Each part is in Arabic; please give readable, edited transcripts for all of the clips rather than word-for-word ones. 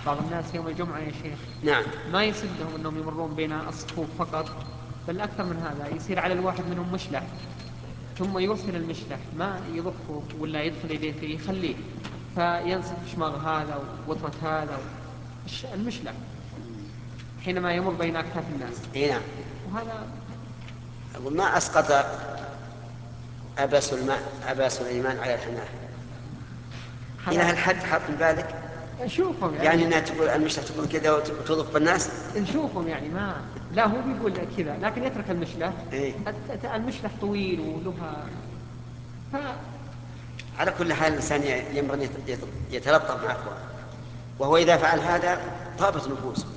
بعض الناس يوم الجمعة يا شيخ نعم. ما يسدهم أنهم يمرون بين الصفوف فقط، بل أكثر من هذا، يصير على الواحد منهم مشلح، ثم يرسل المشلح ما يضخه ولا يدخل يديه فيه، يخليه فينسف شماغ هذا ووترة هذا المشلح حينما يمر بين أكتاف الناس. إيه نعم. وهذا وما أسقط أبا سليمان على الحمار إلى هالحد حط من بالك؟ نشوفهم يعني أنها تقول المشلح تقول كذا وتضف بالناس. نشوفهم يعني ما لا هو بيقول كذا لكن يترك المشلح. إيه؟ المشلح طويل ولها على كل حال الإنسان ينبغي أن يتلطف مع أخوانه، وهو إذا فعل هذا طابت نفوسه.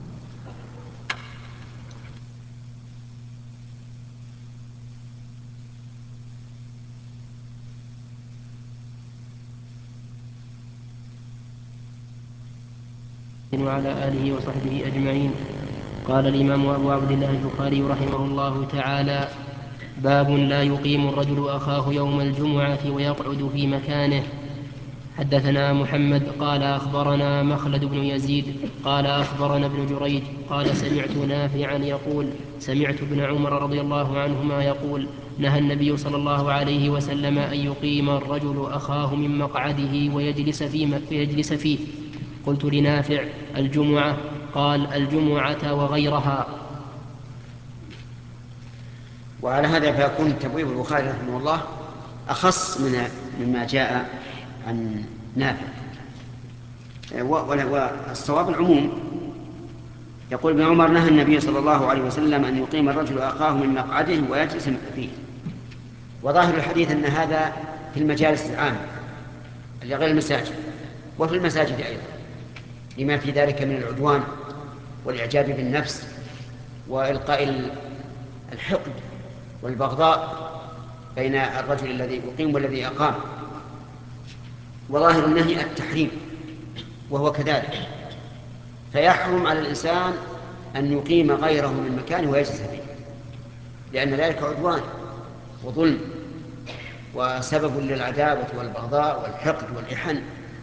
وعلى آله وصحبه أجمعين. قال الإمام أبو عبد الله البخاري رحمه الله تعالى: باب لا يقيم الرجل أخاه يوم الجمعة ويقعد في مكانه. حدثنا محمد قال أخبرنا مخلد بن يزيد قال أخبرنا ابن جريج قال سمعت نافعا يقول سمعت ابن عمر رضي الله عنهما يقول: نهى النبي صلى الله عليه وسلم أن يقيم الرجل أخاه من مقعده ويجلس فيه. قلت لنافع: الجمعة؟ قال: الجمعة وغيرها. وعلى هذا فيكون تبويب البخاري رحمه الله أخص مما جاء عن نافع، والصواب العموم. يقول ابن عمر: نهى النبي صلى الله عليه وسلم أن يقيم الرجل أخاه من مقعده ويجلس فيه. وظاهر الحديث أن هذا في المجالس العامة غير المساجد، وفي المساجد أيضا، لما في ذلك من العدوان والإعجاب بالنفس وإلقاء الحقد والبغضاء بين الرجل الذي أقيم والذي أقام. وظاهر النهي التحريم، وهو كذلك، فيحرم على الإنسان أن يقيم غيره من مكانه ويجلس فيه، لأن ذلك عدوان وظلم وسبب للعداوة والبغضاء والحقد والإحن.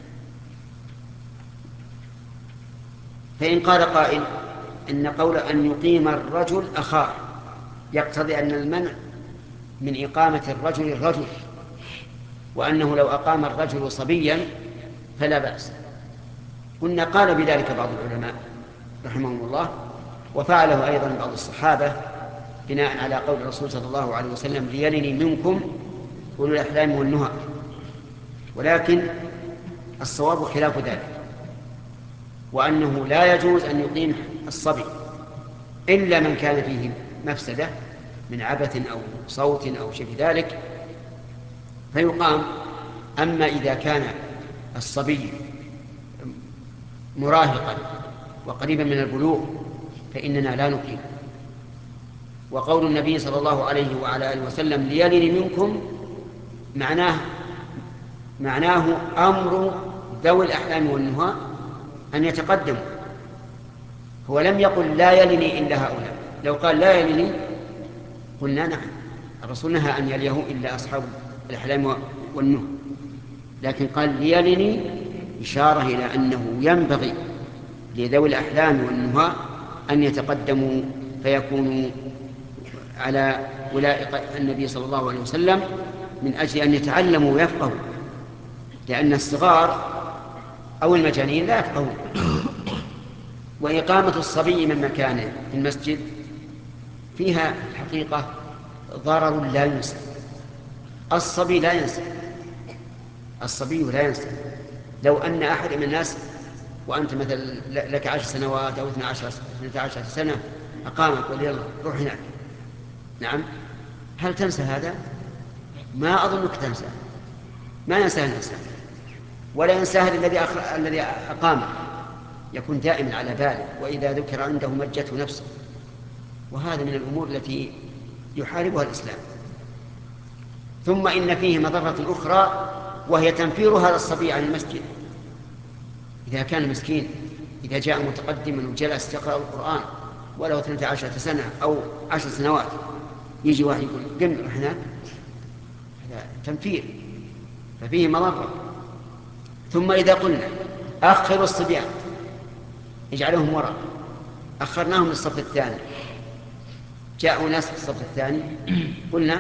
فإن قال قائل إن قول أن يقيم الرجل أخاه يقتضي أن المنع من إقامة الرجل، وأنه لو أقام الرجل صبيا فلا بأس. قلنا قال بذلك بعض العلماء رحمهم الله، وفعله أيضا بعض الصحابة بناء على قول الرسول صلى الله عليه وسلم: ليلني منكم أولو الأحلام والنهى. ولكن الصواب خلاف ذلك، وأنه لا يجوز أن يقيم الصبي إلا من كان فيه مفسدة من عبث أو صوت أو شيء ذلك فيقام. أما إذا كان الصبي مراهقا وقريبا من البلوغ فإننا لا نقيم. وقول النبي صلى الله عليه وعلى آله وسلم: ليلني منكم، معناه أمر ذوي الأحلام والنهى أن يتقدموا. هو لم يقل لا يلني إلا هؤلاء. لو قال لا يلني قلنا نعم، الرسول نهى أن يليه إلا أصحاب الأحلام والنهى، لكن قال ليلني إشارة إلى أنه ينبغي لذوي الأحلام والنهى أن يتقدموا فيكونوا على ولاء النبي صلى الله عليه وسلم من أجل أن يتعلموا ويفقهوا، لأن الصغار أو المجانين لا يفقهون. وإقامة الصبي من مكانه في المسجد فيها الحقيقة ضرر لا ينسى. الصبي لا ينسى، الصبي لا ينسى. لو أن أحد من الناس وأنت مثلا لك 10 سنوات أو 12 سنة أقامك وقال يلا روح هناك، نعم، هل تنسى هذا؟ ما أظنك تنسى، ما ينساه الإنسان، ولا ينساه الذي أقامه، يكون دائما على باله، وإذا ذكر عنده مجته نفسه. وهذا من الأمور التي يحاربها الإسلام. ثم إن فيه مضرة أخرى، وهي تنفير هذا الصبي عن المسجد. إذا كان مسكين، إذا جاء متقدما وجلس يقرأ القرآن ولو 12 سنة أو 10 سنوات، يجي واحد يقول قم روح هناك، هذا تنفير، ففيه مضرة. ثم إذا قلنا أخروا الصبيان يجعلهم وراء، أخرناهم للصف الثاني، جاءوا ناس في الصف الثاني قلنا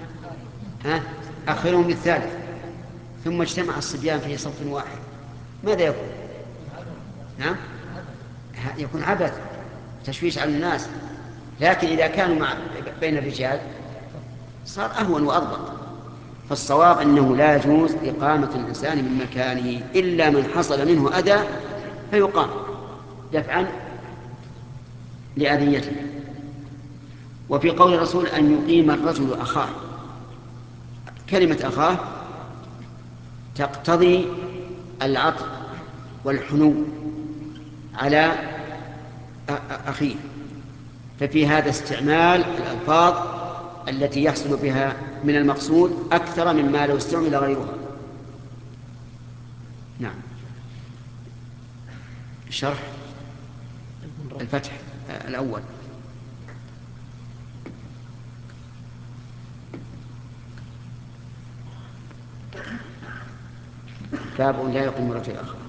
أخرهم للثالث، ثم اجتمع الصبيان في صف واحد، ماذا يكون؟ نعم، يكون عبث، تشويش على الناس. لكن إذا كانوا بين الرجال صار أهون وأضبط. فالصواب أنه لا يجوز إقامة الإنسان من مكانه إلا من حصل منه أذى فيقام دفعا لأذيته. وفي قول الرسول أن يقيم الرجل أخاه، كلمة أخاه تقتضي العطف والحنو على أخيه، ففي هذا استعمال الألفاظ التي يحصل بها من المقصود أكثر مما لو استعمل غيرها. نعم. شرح الفتح الأول. باب لا يقوم رجل آخر.